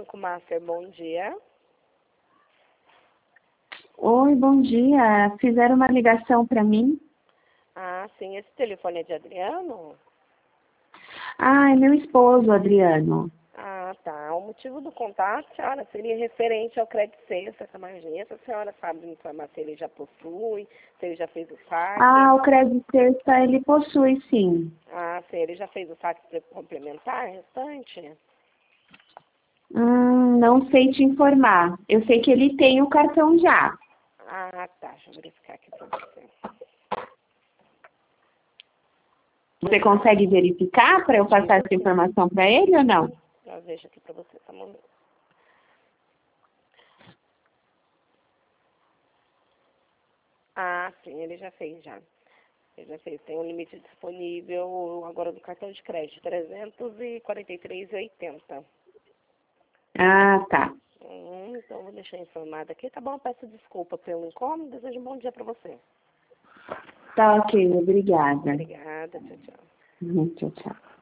Banco Master, bom dia. Oi, bom dia. Fizeram uma ligação para mim? Ah, sim, esse telefone é de Adriano? Ah, é meu esposo, Adriano. Ah, tá. O motivo do contato, senhora, seria referente ao crédito ciência da emergência. A senhora sabe me informar se ele já possui, se ele já fez o saque? Ah, o crédito sexta ele possui, sim. Ah, sim, ele já fez o saque complementar restante? Não sei te informar. Eu sei que ele tem o cartão já. Ah, tá. Deixa eu verificar aqui pra você. Você consegue verificar para eu passar essa informação para ele ou não? Já vejo aqui pra você, tá bom? Ah, sim, ele já fez já. Ele já fez. Tem um limite disponível agora do cartão de crédito, 343,80. Ah, tá. Então vou deixar informado aqui, tá bom? Peço desculpa pelo incômodo, desejo um bom dia pra você. Tá ok, obrigada. Obrigada, tchau, tchau. Tchau, tchau.